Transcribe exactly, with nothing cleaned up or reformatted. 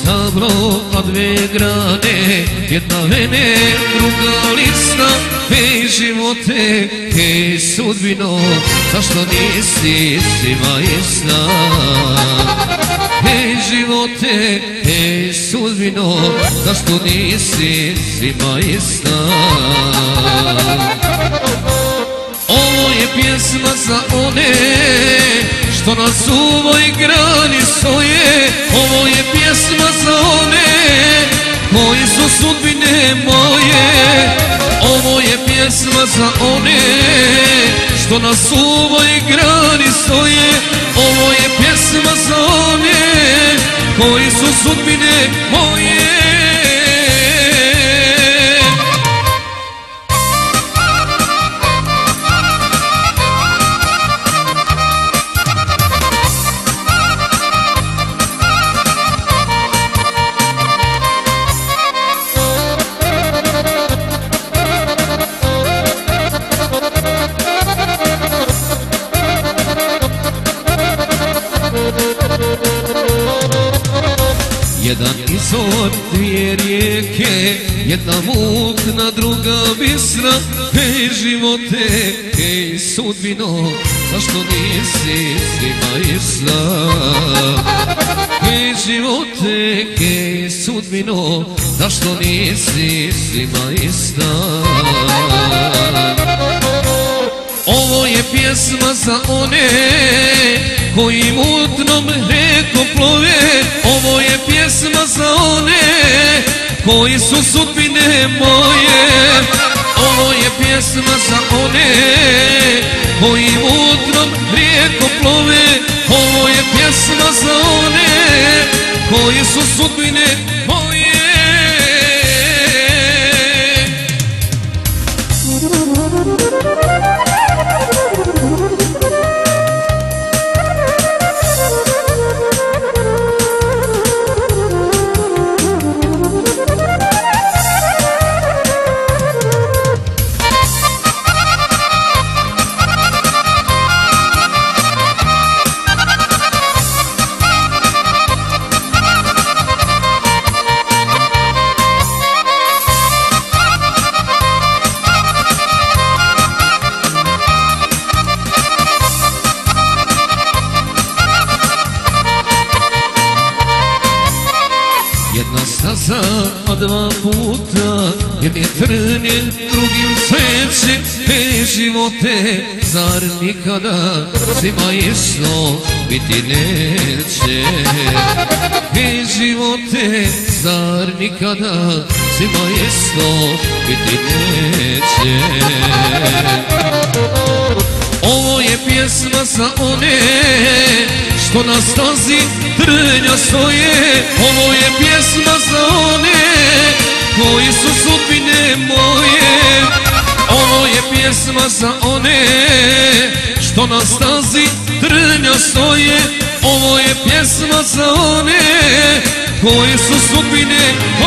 stablo, a dve grane, jedna vene, druga lisna. Hej živote, hej sudbino, zašto nisi svima ista? Hej živote, hej sudbino, zašto nisi svima ista? Ovo je pjesma za one što na suvoj grani stoje. Ovo je pjesma za one koji su sudbine moje. Ovo je pjesma za one što na suvoj grani stoje. Ovo je pjesma za one koji su sudbine moje. Jedan izvor, dvije rijeke, jedna mutna, druga bistra. Hej živote, hej sudbino, zašto nisi svima ista? Hej živote, hej sudbino, zašto nisi svima ista? Ovo je pjesma za one koji mutnom rekom plove. Ovo je pjesma za one koji su sudbine moje. Ovo je pjesma za one koji mutnom rijekom plove. Ovo je pjesma za one koji su sudbine moje. Jedna staza, a dva puta, jedni trnje, drugim sveće. Hej živote, zar nikada svima isto biti neće? Hej živote, zar nikada svima isto biti neće? Ovo je pjesma za one što na stazi trnja stoje. Ovo je pjesma za one koji su sudbine moje. Ovo je pjesma za one što na stazi trnja stoje. Ovo je pjesma za one koji su sudbine